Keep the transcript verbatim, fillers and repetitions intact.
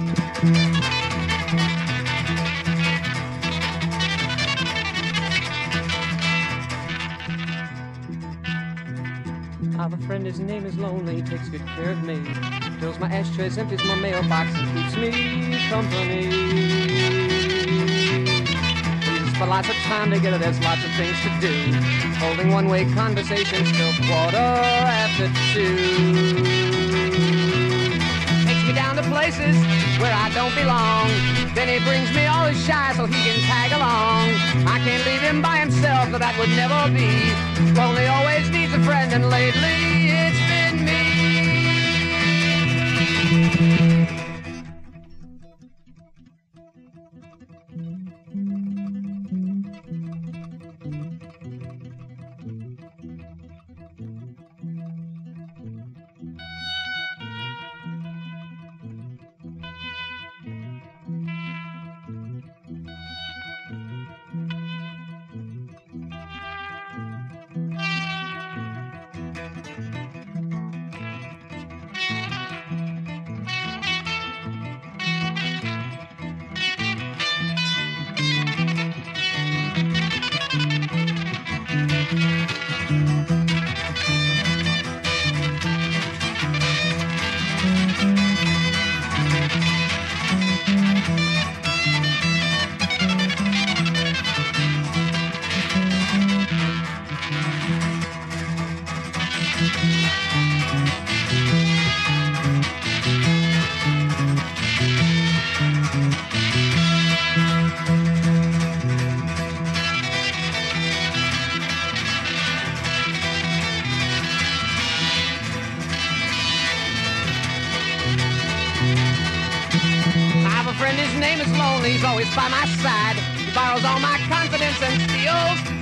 I have a friend, his name is Lonely, he takes good care of me. Fills my ashtrays, empties my mailbox, and keeps me company. Uses for lots of time together, there's lots of things to do. Holding one-way conversations till quarter after two. Takes me down to places where I don't belong. Then he brings me all his shy so he can tag along. I can't leave him by himself, but that would never be. Lonely always needs a friend, and lately it's been me. Friend, his name is Lonely, he's always by my side. He borrows all my confidence and steals